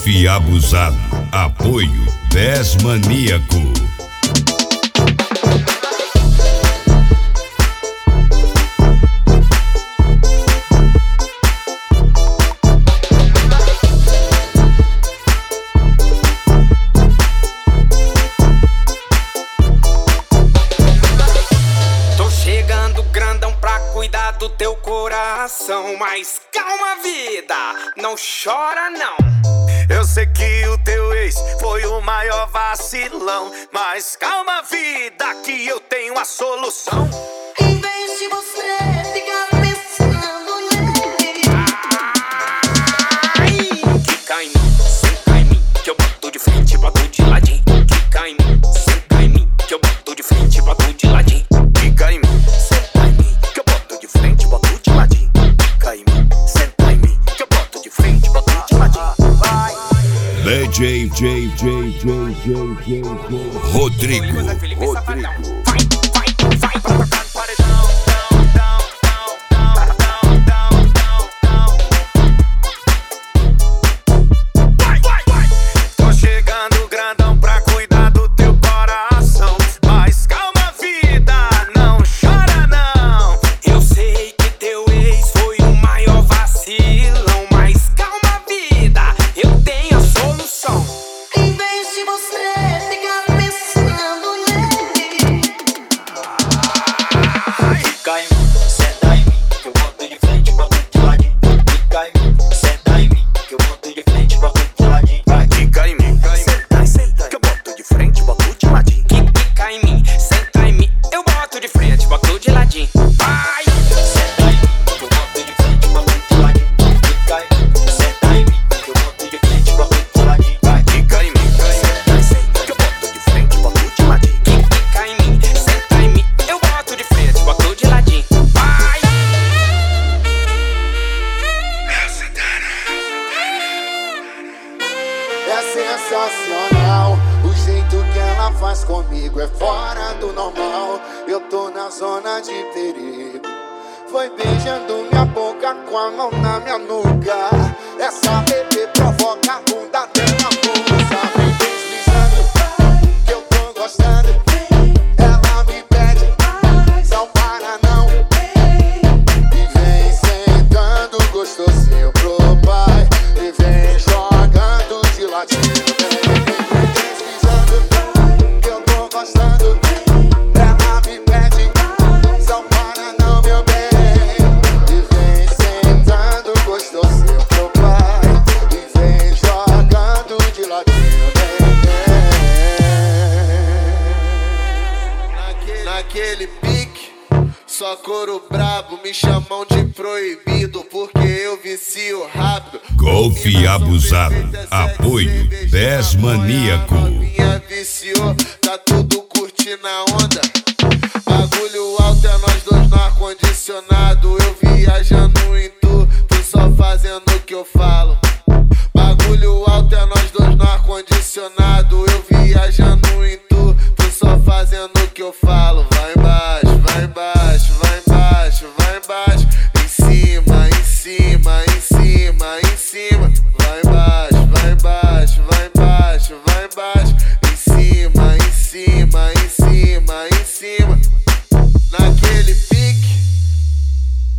Golfe abusado. Apoio 10 maníaco. Tô chegando grandão pra cuidar do teu coração. Mas calma, vida, não chora não. Eu sei que o teu ex foi o maior vacilão, mas calma, vida, que eu tenho a solução. Em vez de você ficar pensando nele, Quica em mim, senta em mim, que eu boto de frente, boto de ladinho. Quica em mim, senta em mim, que eu boto de frente, boto de ladinho. Fica em mim, senta em mim, que eu boto de frente, boto de ladinho. Fica em mim, senta em mim, que eu boto de frente, boto de ladinho. DJ Rodrigo. Vai pra tocar no paredão. Tô chegando grandão pra cuidar do teu coração, mas calma, vida, não chora não. Eu sei que teu ex foi o maior vacilão, mas calma, vida, eu tenho a solução. em vez de você ficar pensando nele, Fica em mim, senta em mim, que eu boto de frente, boto de ladinho. Fica em mim, senta em mim, que eu boto de frente, boto de ladinho. Vai. Fica em mim, senta, que eu boto de frente, boto de ladinho. Fica em mim, senta em mim, eu boto de frente, boto de ladinho. Vai. Senta em mim, que eu boto de frente, boto de ladinho. Fica em mim, senta em mim, que eu boto de frente, boto de ladinho. Vai. Fica em mim, senta, que eu boto de frente, boto de ladinho. Fica em mim, senta em mim, eu boto de frente, boto de ladinho. Vai. É sensacional, o jeito que ela faz comigo é fora do normal. Eu tô na zona de perigo. Foi beijando minha boca com a mão na minha nuca. Essa bebê provoca a bunda dela força. Vem deslizando, que eu tô gostando. Ela me pede, não para não. E vem sentando gostosinho pro pai. E vem jogando de ladinho. Vem deslizando, que eu tô gostando. Ela me pede, não para não, meu bem. E vem sentando gostosinho pro pai. E vem jogando de ladinho. Naquele pique, só couro brabo, me chamam de proibido, porque eu vicio rápido. Golfe abusado. Apoio 10 maníaco. Minha viciou, tá tudo curtindo a onda. Bagulho alto é nós dois no ar-condicionado. Eu viajando em tu só fazendo o que eu falo. Bagulho alto é nós dois no ar-condicionado. Eu viajando em tu só fazendo o que eu falo. Vai embaixo, vai embaixo, vai